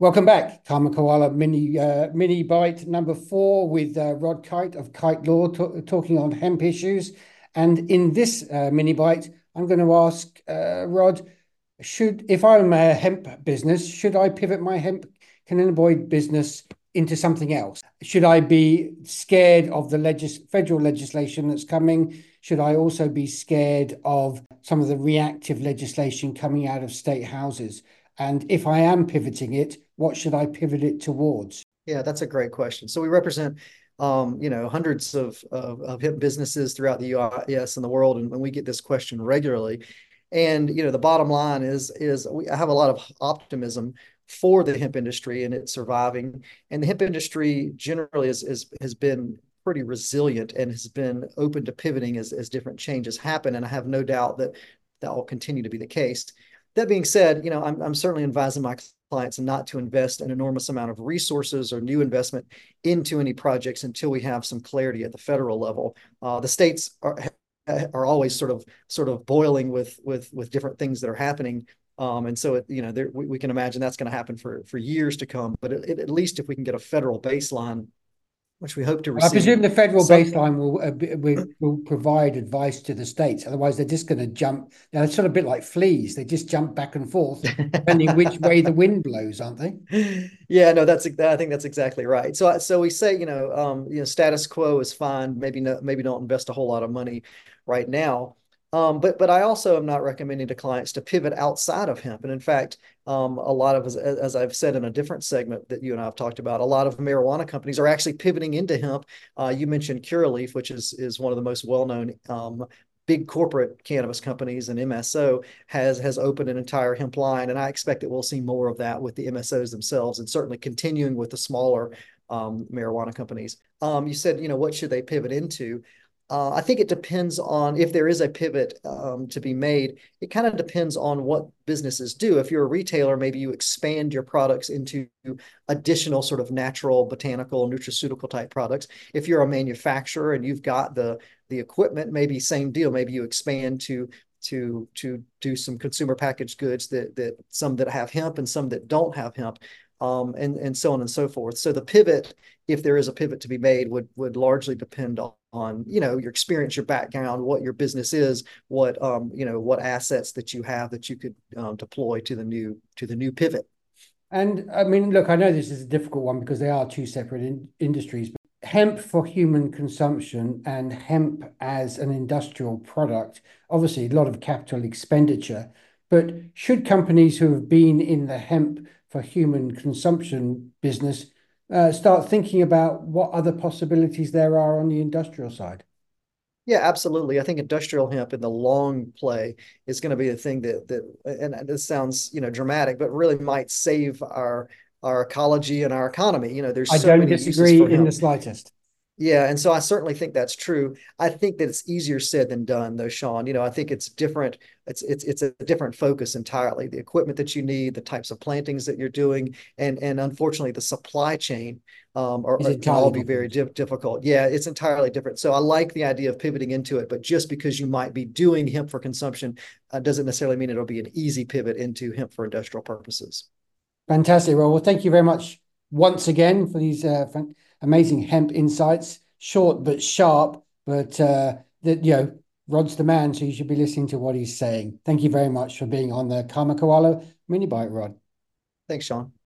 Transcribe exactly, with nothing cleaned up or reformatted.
Welcome back, Karma Koala mini uh, mini bite number four with uh, Rod Kite of Kite Law t- talking on hemp issues. And in this uh, mini bite, I'm going to ask uh, Rod, should if I'm a hemp business, should I pivot my hemp cannabinoid business into something else? Should I be scared of the legis- federal legislation that's coming? Should I also be scared of some of the reactive legislation coming out of state houses? And if I am pivoting it, what should I pivot it towards? Yeah, that's a great question. So we represent, um, you know, hundreds of, of, of hemp businesses throughout the U S and the world, and, and we get this question regularly. And you know, the bottom line is is we I have a lot of optimism for the hemp industry and it's surviving. And the hemp industry generally is, is has been pretty resilient and has been open to pivoting as, as different changes happen. And I have no doubt that that will continue to be the case. That being said, you know, I'm, I'm certainly advising my clients not to invest an enormous amount of resources or new investment into any projects until we have some clarity at the federal level. Uh, the states are are always sort of sort of boiling with with with different things that are happening. Um, and so, it, you know, there, we, we can imagine that's going to happen for for years to come. But it, it, at least if we can get a federal baseline, which we hope to I receive, presume the federal some baseline will uh, be- will, will provide advice to the states. Otherwise, they're just going to jump. They're sort of a bit like fleas. They just jump back and forth, depending which way the wind blows, aren't they? Yeah, no, that's I think that's exactly right. So so we say, you know, um, you know, status quo is fine. Maybe no, maybe don't invest a whole lot of money right now. Um, but but I also am not recommending to clients to pivot outside of hemp. And in fact, um, a lot of as, as I've said in a different segment that you and I have talked about, a lot of marijuana companies are actually pivoting into hemp. Uh, you mentioned Curaleaf, which is is one of the most well-known um, big corporate cannabis companies, and M S O has has opened an entire hemp line, and I expect that we'll see more of that with the M S Os themselves, and certainly continuing with the smaller um, marijuana companies. Um, you said, you know, what should they pivot into? Uh, I think it depends on if there is a pivot um, to be made. It kind of depends on what businesses do. If you're a retailer, maybe you expand your products into additional sort of natural, botanical, nutraceutical type products. If you're a manufacturer and you've got the the equipment, maybe same deal. Maybe you expand to to to do some consumer packaged goods that that some that have hemp and some that don't have hemp, um, and and so on and so forth. So the pivot, if there is a pivot to be made, would would largely depend on, on you know your experience, your background, what your business is, what um you know what assets that you have that you could um, deploy to the new to the new pivot. And I mean, look, I know this is a difficult one because they are two separate in industries. But hemp for human consumption and hemp as an industrial product, obviously a lot of capital expenditure. But should companies who have been in the hemp for human consumption business uh, start thinking about what other possibilities there are on the industrial side? Yeah, absolutely. I think industrial hemp in the long play is going to be the thing that that and this sounds, you know, dramatic, but really might save our our ecology and our economy. You know, there's I so don't many uses for disagree in the hemp. slightest. Yeah, and so I certainly think that's true. I think that it's easier said than done, though, Sean. You know, I think it's different. It's it's it's a different focus entirely. The equipment that you need, the types of plantings that you're doing, and and unfortunately, the supply chain um, are, It's are- can entirely all be very different. di difficult. Yeah, it's entirely different. So I like the idea of pivoting into it, but just because you might be doing hemp for consumption uh, doesn't necessarily mean it'll be an easy pivot into hemp for industrial purposes. Fantastic. Well, well, thank you very much once again for these uh, fan- amazing hemp insights. Short but sharp, but uh, that you know, Rod's the man, so you should be listening to what he's saying. Thank you very much for being on the Karma Koala mini bite, Rod. Thanks, Sean.